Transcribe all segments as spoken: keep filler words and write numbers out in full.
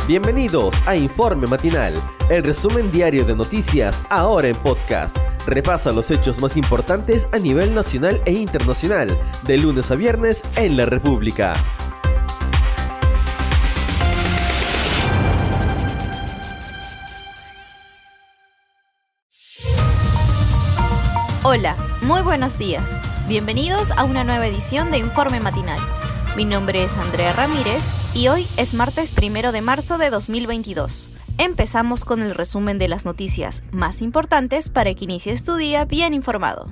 Bienvenidos a Informe Matinal, el resumen diario de noticias ahora en podcast. Repasa los hechos más importantes a nivel nacional e internacional, de lunes a viernes en la República. Hola, muy buenos días. Bienvenidos a una nueva edición de Informe Matinal. Mi nombre es Andrea Ramírez y hoy es martes primero de marzo de dos mil veintidós. Empezamos con el resumen de las noticias más importantes para que inicies tu día bien informado.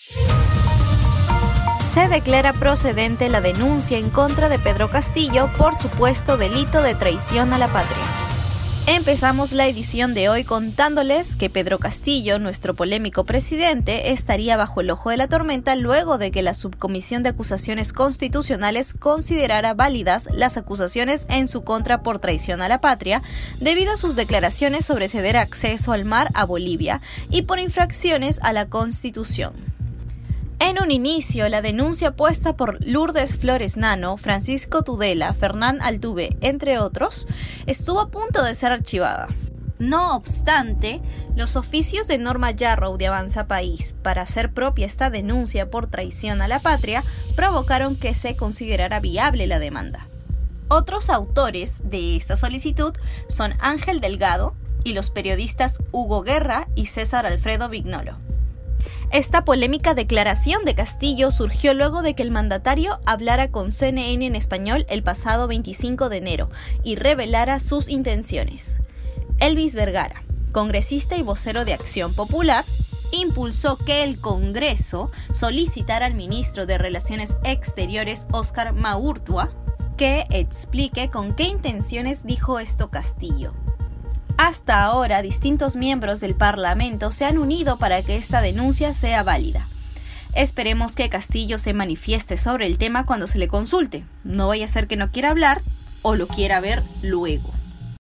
Se declara procedente la denuncia en contra de Pedro Castillo por supuesto delito de traición a la patria. Empezamos la edición de hoy contándoles que Pedro Castillo, nuestro polémico presidente, estaría bajo el ojo de la tormenta luego de que la Subcomisión de Acusaciones Constitucionales considerara válidas las acusaciones en su contra por traición a la patria, debido a sus declaraciones sobre ceder acceso al mar a Bolivia y por infracciones a la Constitución. En un inicio, la denuncia puesta por Lourdes Flores Nano, Francisco Tudela, Fernán Altuve, entre otros, estuvo a punto de ser archivada. No obstante, los oficios de Norma Yarrow de Avanza País para hacer propia esta denuncia por traición a la patria provocaron que se considerara viable la demanda. Otros autores de esta solicitud son Ángel Delgado y los periodistas Hugo Guerra y César Alfredo Vignolo. Esta polémica declaración de Castillo surgió luego de que el mandatario hablara con C N N en español el pasado veinticinco de enero y revelara sus intenciones. Elvis Vergara, congresista y vocero de Acción Popular, impulsó que el Congreso solicitara al ministro de Relaciones Exteriores, Óscar Maurtua, que explique con qué intenciones dijo esto Castillo. Hasta ahora, distintos miembros del Parlamento se han unido para que esta denuncia sea válida. Esperemos que Castillo se manifieste sobre el tema cuando se le consulte. No vaya a ser que no quiera hablar o lo quiera ver luego.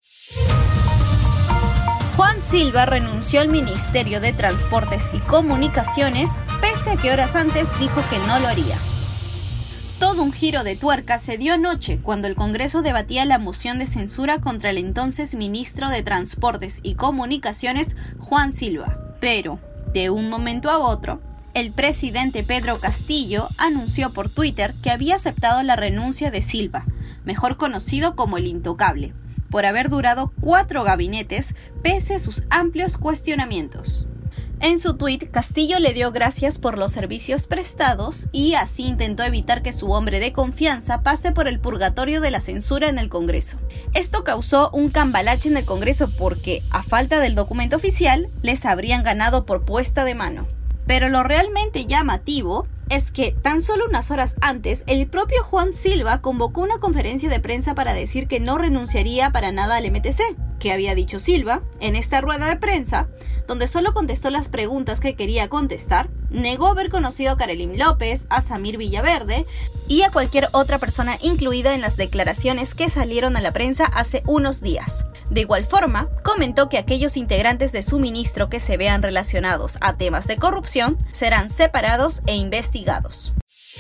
Juan Silva renunció al Ministerio de Transportes y Comunicaciones, pese a que horas antes dijo que no lo haría. Todo un giro de tuerca se dio anoche cuando el Congreso debatía la moción de censura contra el entonces ministro de Transportes y Comunicaciones, Juan Silva. Pero, de un momento a otro, el presidente Pedro Castillo anunció por Twitter que había aceptado la renuncia de Silva, mejor conocido como el Intocable, por haber durado cuatro gabinetes pese a sus amplios cuestionamientos. En su tuit, Castillo le dio gracias por los servicios prestados y así intentó evitar que su hombre de confianza pase por el purgatorio de la censura en el Congreso. Esto causó un cambalache en el Congreso porque, a falta del documento oficial, les habrían ganado por puesta de mano. Pero lo realmente llamativo es que tan solo unas horas antes, el propio Juan Silva convocó una conferencia de prensa para decir que no renunciaría para nada al M T C. ¿Qué había dicho Silva? En esta rueda de prensa, donde solo contestó las preguntas que quería contestar, negó haber conocido a Karelim López, a Samir Villaverde y a cualquier otra persona incluida en las declaraciones que salieron a la prensa hace unos días. De igual forma, comentó que aquellos integrantes de su ministro que se vean relacionados a temas de corrupción serán separados e investigados.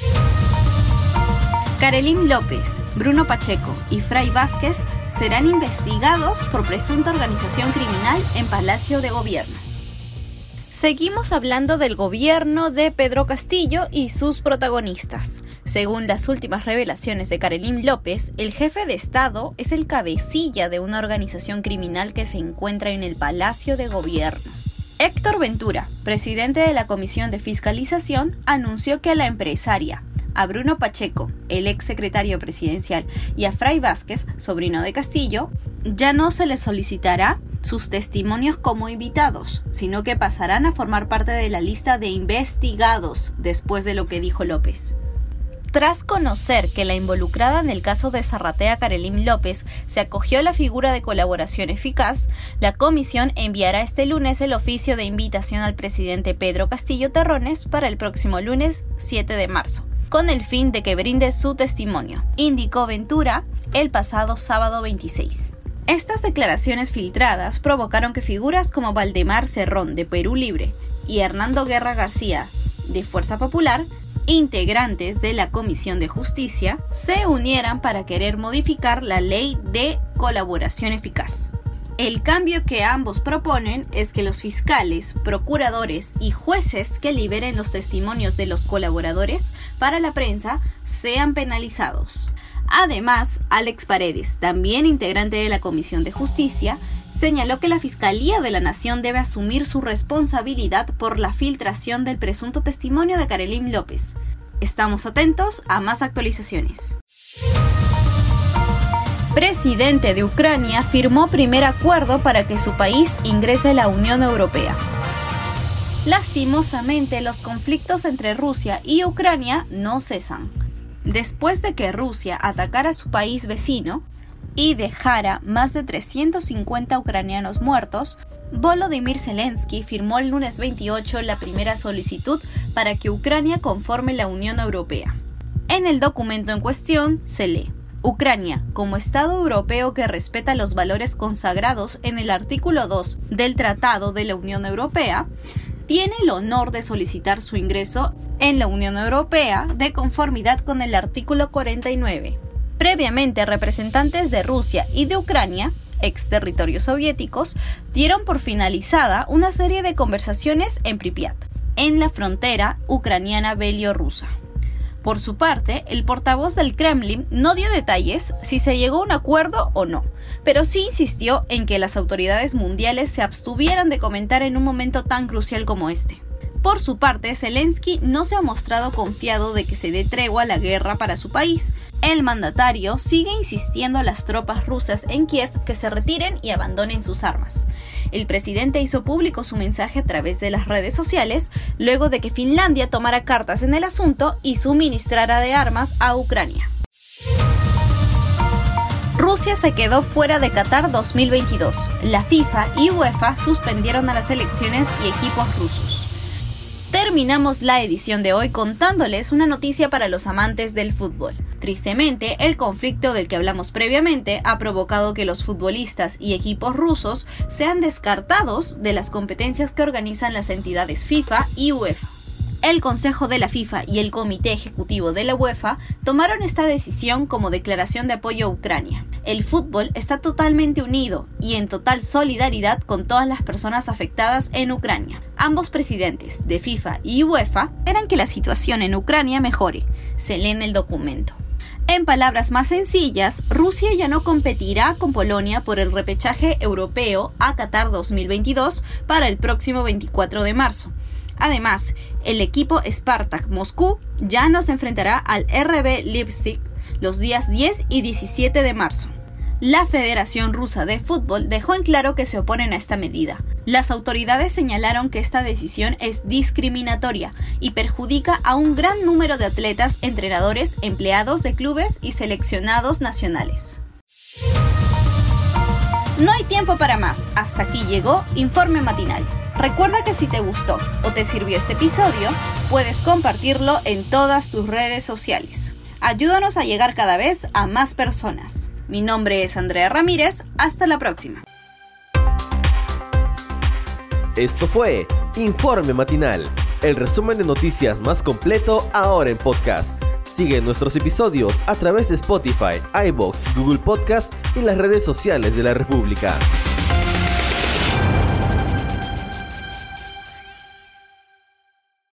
Karelim López, Bruno Pacheco y Fray Vázquez serán investigados por presunta organización criminal en Palacio de Gobierno. Seguimos hablando del gobierno de Pedro Castillo y sus protagonistas. Según las últimas revelaciones de Karelim López, el jefe de Estado es el cabecilla de una organización criminal que se encuentra en el Palacio de Gobierno. Héctor Ventura, presidente de la Comisión de Fiscalización, anunció que a la empresaria, a Bruno Pacheco, el ex secretario presidencial, y a Fray Vázquez, sobrino de Castillo, ya no se les solicitará sus testimonios como invitados, sino que pasarán a formar parte de la lista de investigados después de lo que dijo López. Tras conocer que la involucrada en el caso de Zarratea, Karelim López, se acogió a la figura de colaboración eficaz, la comisión enviará este lunes el oficio de invitación al presidente Pedro Castillo Terrones para el próximo lunes siete de marzo. Con el fin de que brinde su testimonio, indicó Ventura el pasado sábado veintiséis. Estas declaraciones filtradas provocaron que figuras como Valdemar Cerrón, de Perú Libre, y Hernando Guerra García, de Fuerza Popular, integrantes de la Comisión de Justicia, se unieran para querer modificar la ley de colaboración eficaz. El cambio que ambos proponen es que los fiscales, procuradores y jueces que liberen los testimonios de los colaboradores para la prensa sean penalizados. Además, Alex Paredes, también integrante de la Comisión de Justicia, señaló que la Fiscalía de la Nación debe asumir su responsabilidad por la filtración del presunto testimonio de Karelin López. Estamos atentos a más actualizaciones. Presidente de Ucrania firmó primer acuerdo para que su país ingrese a la Unión Europea. Lastimosamente, los conflictos entre Rusia y Ucrania no cesan. Después de que Rusia atacara a su país vecino y dejara más de trescientos cincuenta ucranianos muertos, Volodymyr Zelensky firmó el lunes veintiocho la primera solicitud para que Ucrania conforme la Unión Europea. En el documento en cuestión se lee: Ucrania, como Estado europeo que respeta los valores consagrados en el artículo dos del Tratado de la Unión Europea, tiene el honor de solicitar su ingreso en la Unión Europea de conformidad con el artículo cuarenta y nueve. Previamente, representantes de Rusia y de Ucrania, ex territorios soviéticos, dieron por finalizada una serie de conversaciones en Pripyat, en la frontera ucraniana bielorrusa. Por su parte, el portavoz del Kremlin no dio detalles si se llegó a un acuerdo o no, pero sí insistió en que las autoridades mundiales se abstuvieran de comentar en un momento tan crucial como este. Por su parte, Zelensky no se ha mostrado confiado de que se dé tregua a la guerra para su país. El mandatario sigue insistiendo a las tropas rusas en Kiev que se retiren y abandonen sus armas. El presidente hizo público su mensaje a través de las redes sociales luego de que Finlandia tomara cartas en el asunto y suministrara de armas a Ucrania. Rusia se quedó fuera de Qatar dos mil veintidós. La FIFA y UEFA suspendieron a las selecciones y equipos rusos. Terminamos la edición de hoy contándoles una noticia para los amantes del fútbol. Tristemente, el conflicto del que hablamos previamente ha provocado que los futbolistas y equipos rusos sean descartados de las competencias que organizan las entidades FIFA y UEFA. El Consejo de la FIFA y el Comité Ejecutivo de la UEFA tomaron esta decisión como declaración de apoyo a Ucrania. El fútbol está totalmente unido y en total solidaridad con todas las personas afectadas en Ucrania. Ambos presidentes de FIFA y UEFA esperan que la situación en Ucrania mejore, se lee en el documento. En palabras más sencillas, Rusia ya no competirá con Polonia por el repechaje europeo a Qatar dos mil veintidós para el próximo veinticuatro de marzo. Además, el equipo Spartak Moscú ya no se enfrentará al R B Leipzig los días diez y diecisiete de marzo. La Federación Rusa de Fútbol dejó en claro que se oponen a esta medida. Las autoridades señalaron que esta decisión es discriminatoria y perjudica a un gran número de atletas, entrenadores, empleados de clubes y seleccionados nacionales. No hay tiempo para más. Hasta aquí llegó Informe Matinal. Recuerda que si te gustó o te sirvió este episodio, puedes compartirlo en todas tus redes sociales. Ayúdanos a llegar cada vez a más personas. Mi nombre es Andrea Ramírez. Hasta la próxima. Esto fue Informe Matinal, el resumen de noticias más completo ahora en podcast. Sigue nuestros episodios a través de Spotify, iVoox, Google Podcast y las redes sociales de la República.